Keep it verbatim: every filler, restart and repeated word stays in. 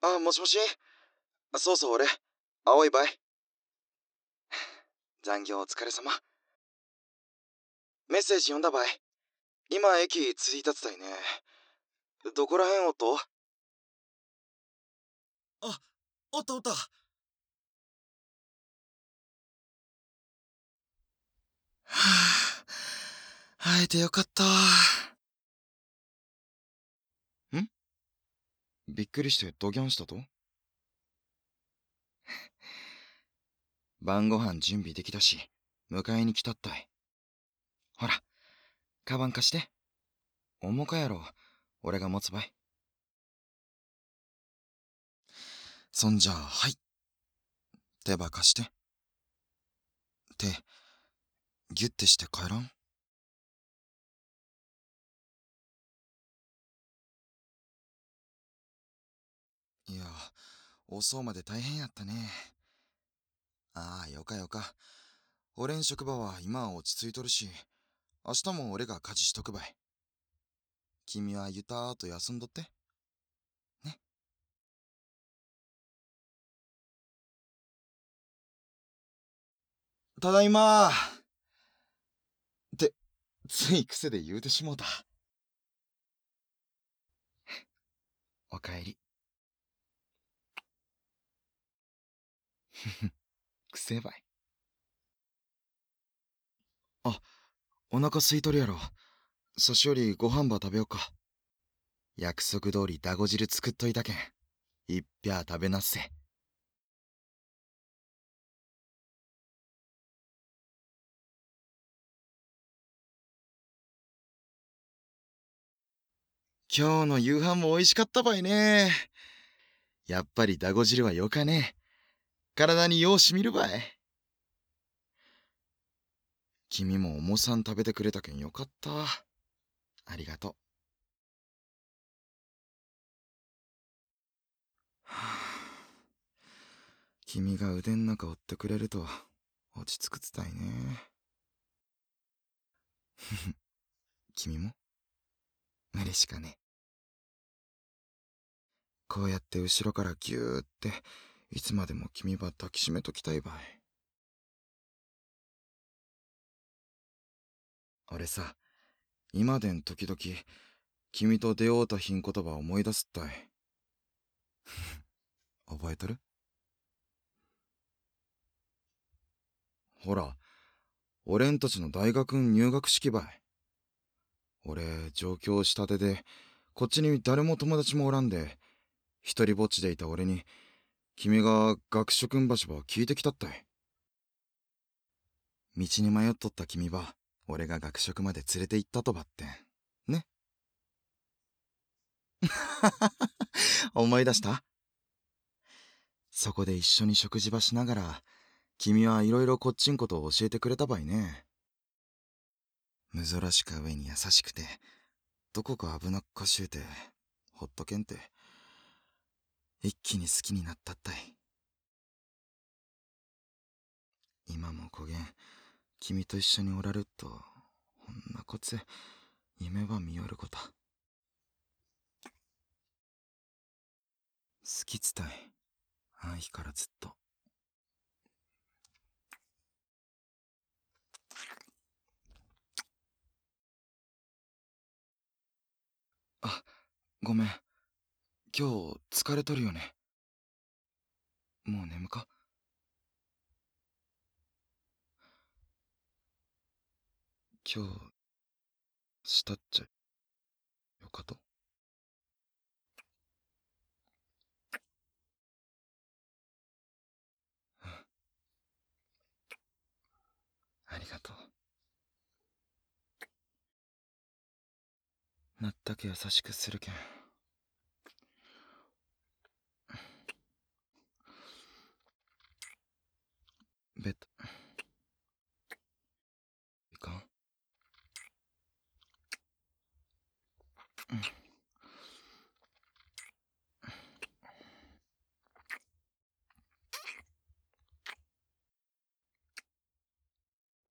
あ、もしもし。そうそう、俺。青いばい。残業お疲れ様。メッセージ読んだばい。今、駅着いたつたいね。どこらへんおっと？ あ、おったおった。はあ、会えてよかった。ん？びっくりしてドギャンしたと？晩ご飯準備できたし、迎えに来たったい。ほら、カバン貸して。重かやろ。俺が持つばい。そんじゃあ、はい。手ば貸して。手、ギュッてして帰らん？いや、遅うまで大変やったね。ああ、よかよか。俺ん職場は今は落ち着いとるし、明日も俺が家事しとくばい。君はゆたーっと休んどって。ね。ただいまー。って、つい癖で言うてしもうた。おかえり。ふふ、癖ばい。あ、お腹空いとるやろ。さしよりご飯ば食べよっか。約束通りだご汁作っといたけん。いっぴゃー食べなっせ。今日の夕飯も美味しかったばいね。やっぱりだご汁はよかね。体にようしみるばい。君もおもさん食べてくれたけんよかった。ありがとう。はあ、君が腕ん中追ってくれると落ち着くつたいね。ふふ、君も嬉しかね。こうやって後ろからギューっていつまでも君ば抱きしめときたいばい。俺さ、今でん時々君と出会うたひん言葉思い出すったい。覚えとる？ほら、俺んたちの大学入学式ばい。俺上京したてでこっちに誰も友達もおらんで、一人ぼっちでいた俺に君が学食ん場所ば聞いてきたったい。道に迷っとった君ば俺が学食まで連れて行ったとばってんね。思い出した？そこで一緒に食事ばしながら君はいろいろこっちんことを教えてくれたばいね。珍しか上に優しくてどこか危なっかしゅうてほっとけんて一気に好きになったったい。今もこげん君と一緒におられっとほんなこつ夢は見よるこた。好きつたい、あん日からずっと。あ、ごめん。今日疲れとるよね。もう眠か？今日したっちゃよかと？うん、ありがとう。なったけ優しくするけん。ベッドいかん？うん。